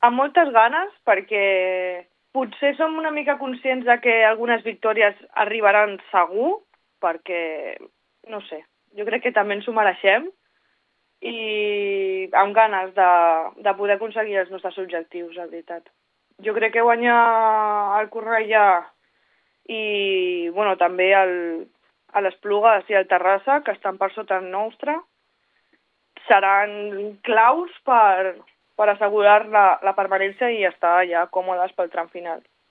Amb moltes ganes, perquè potser som una mica conscients de que algunes victòries arribaran segur, perquè, no sé, jo crec que també ens ho mereixem, i amb ganes de poder aconseguir els nostres objectius, la veritat. Jo crec que guanyar el Cornellà i bueno, també a l'Esplugues i al Terrassa, que estan per sota nostre, seran claus per assegurar la permanència i estar ja còmodes pel tram final.